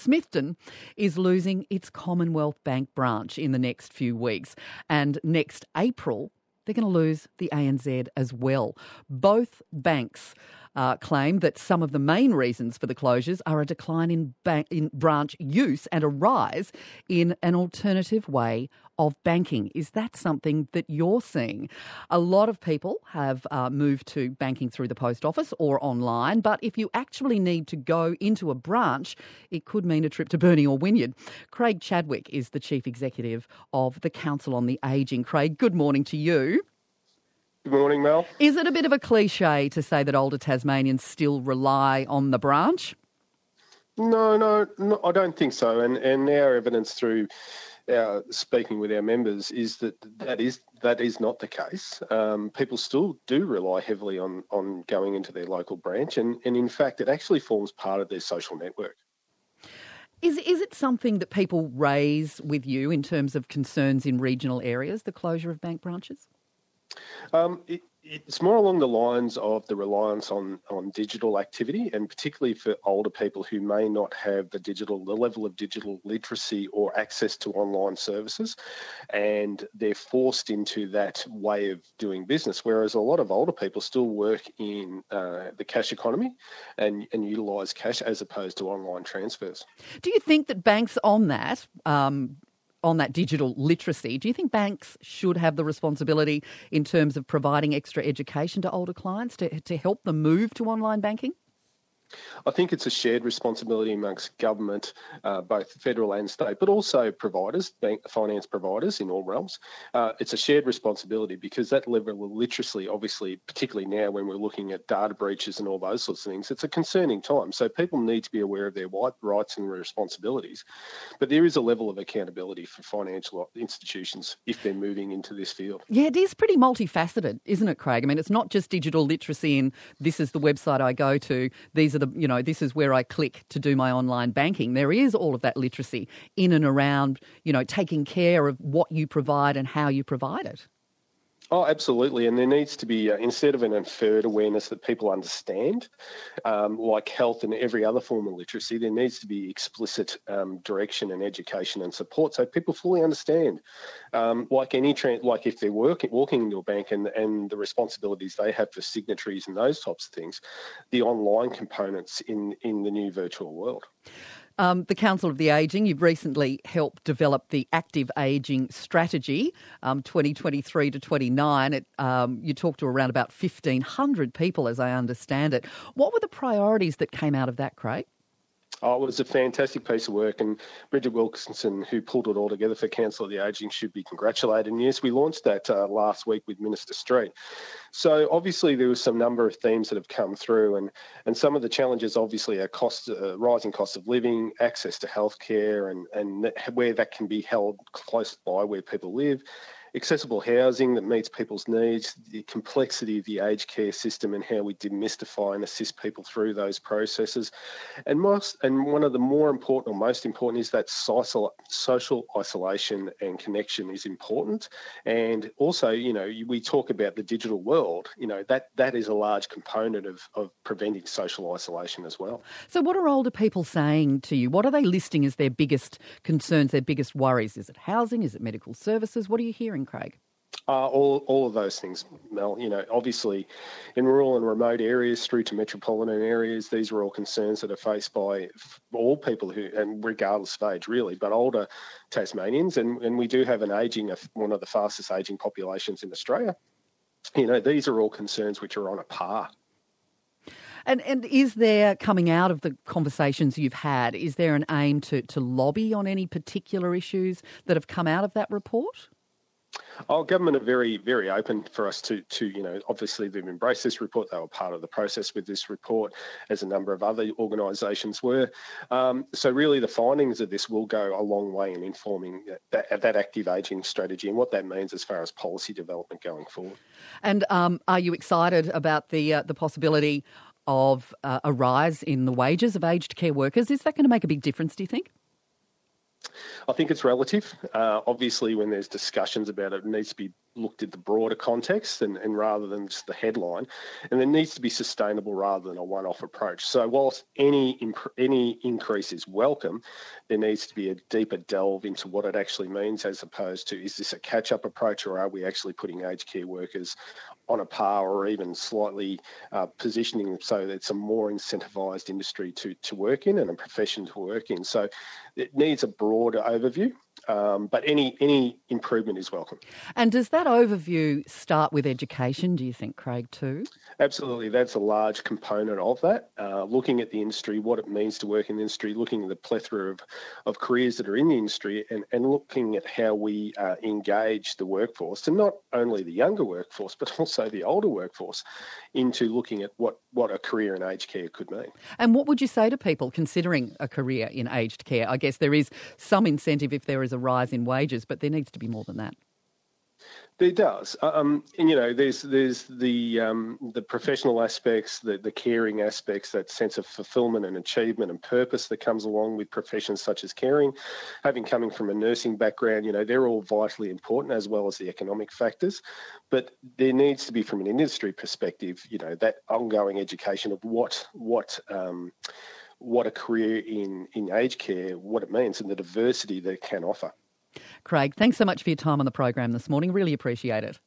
Smithton is losing its Commonwealth Bank branch in the next few weeks. And next April, they're going to lose the ANZ as well. Both banks claim that some of the main reasons for the closures are a decline in branch use and a rise in an alternative way of banking. Is that something that you're seeing? A lot of people have moved to banking through the post office or online, but if you actually need to go into a branch, it could mean a trip to Burnie or Wynyard. Craig Chadwick is the Chief Executive of the Council on the Ageing. Craig, good morning to you. Good morning, Mel. Is it a bit of a cliche to say that older Tasmanians still rely on the branch? No, I don't think so. And our evidence through speaking with our members is that is not the case. People still do rely heavily on going into their local branch, and in fact, it actually forms part of their social network. Is it something that people raise with you in terms of concerns in regional areas, the closure of bank branches? It's more along the lines of the reliance on digital activity, and particularly for older people who may not have the level of digital literacy or access to online services, and they're forced into that way of doing business, whereas a lot of older people still work in the cash economy and utilise cash as opposed to online transfers. Do you think that banks on that digital literacy, do you think banks should have the responsibility in terms of providing extra education to older clients to help them move to online banking? I think it's a shared responsibility amongst government, both federal and state, but also providers, finance providers in all realms. It's a shared responsibility because that level of literacy, obviously, particularly now when we're looking at data breaches and all those sorts of things, it's a concerning time. So people need to be aware of their rights and responsibilities. But there is a level of accountability for financial institutions if they're moving into this field. Yeah, it is pretty multifaceted, isn't it, Craig? I mean, it's not just digital literacy and this is the website I go to, this is where I click to do my online banking. There is all of that literacy in and around, taking care of what you provide and how you provide it. Oh, absolutely. And there needs to be, instead of an inferred awareness that people understand, like health and every other form of literacy, there needs to be explicit direction and education and support so people fully understand. Like if they're walking into a bank and the responsibilities they have for signatories and those types of things, the online components in the new virtual world. The Council of the Ageing, you've recently helped develop the Active Ageing Strategy, 2023 to 29. You talked to around about 1,500 people, as I understand it. What were the priorities that came out of that, Craig? Oh, it was a fantastic piece of work, and Bridget Wilkinson, who pulled it all together for Council of the Ageing, should be congratulated. And yes, we launched that last week with Minister Street. So obviously there was some number of themes that have come through, and some of the challenges obviously are rising cost of living, access to healthcare, and where that can be held close by where people live. Accessible housing that meets people's needs, the complexity of the aged care system and how we demystify and assist people through those processes. And one of the more important or most important is that social isolation and connection is important. And also, we talk about the digital world, that is a large component of preventing social isolation as well. So what are older people saying to you? What are they listing as their biggest concerns, their biggest worries? Is it housing? Is it medical services? What are you hearing, Craig? All of those things, Mel. Obviously in rural and remote areas through to metropolitan areas, these are all concerns that are faced by all people and regardless of age really, but older Tasmanians. And we do have one of the fastest ageing populations in Australia. These are all concerns which are on a par. And is there, coming out of the conversations you've had, is there an aim to lobby on any particular issues that have come out of that report? Government are very, very open for us to obviously they've embraced this report. They were part of the process with this report, as a number of other organisations were. So really the findings of this will go a long way in informing that active ageing strategy and what that means as far as policy development going forward. And are you excited about the possibility of a rise in the wages of aged care workers? Is that going to make a big difference, do you think? I think it's relative. Obviously, when there's discussions about it, it needs to be looked at the broader context and rather than just the headline. And there needs to be sustainable rather than a one-off approach. So whilst any increase is welcome, there needs to be a deeper delve into what it actually means as opposed to, is this a catch-up approach or are we actually putting aged care workers on a par or even slightly positioning them so that it's a more incentivised industry to work in and a profession to work in. So it needs a broader overview, but any improvement is welcome. And does that overview start with education, do you think, Craig, too? Absolutely. That's a large component of that. Looking at the industry, what it means to work in the industry, looking at the plethora of careers that are in the industry and looking at how we engage the workforce, and not only the younger workforce, but also the older workforce, into looking at what a career in aged care could mean. And what would you say to people considering a career in aged care? I guess there is some incentive if there is a rise in wages, but there needs to be more than that. There does, and there's the professional aspects, the caring aspects, that sense of fulfilment and achievement and purpose that comes along with professions such as caring. Coming from a nursing background, they're all vitally important, as well as the economic factors. But there needs to be, from an industry perspective, that ongoing education of what a career in aged care, what it means, and the diversity that it can offer. Craig, thanks so much for your time on the program this morning. Really appreciate it.